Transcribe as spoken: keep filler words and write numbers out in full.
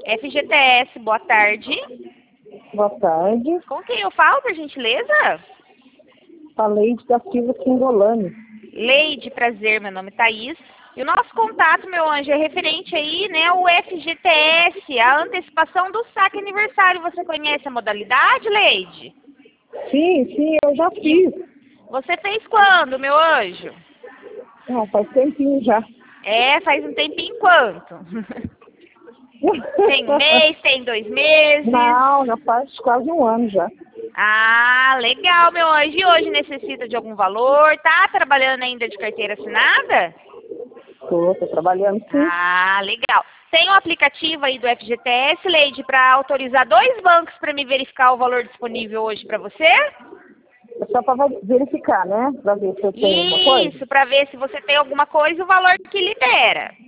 F G T S, boa tarde. Boa tarde. Com quem eu falo, por gentileza? Falei da Silva Singolani. Leide, prazer, meu nome é Thaís. E o nosso contato, meu anjo, é referente aí, né, ao F G T S, a antecipação do saque aniversário. Você conhece a modalidade, Leide? Sim, sim, eu já fiz. Você fez quando, meu anjo? Não, faz tempinho já. É, faz um tempinho quanto? Tem um mês, tem dois meses? Não, já faz quase um ano já. Ah, legal, meu anjo. E hoje necessita de algum valor? Tá trabalhando ainda de carteira assinada? Tô, tô trabalhando sim. Ah, legal. Tem um aplicativo aí do F G T S, Leide, para autorizar dois bancos para me verificar o valor disponível hoje para você? É só para verificar, né? Para ver se eu tenho alguma coisa. Isso, para ver se você tem alguma coisa e o valor que libera.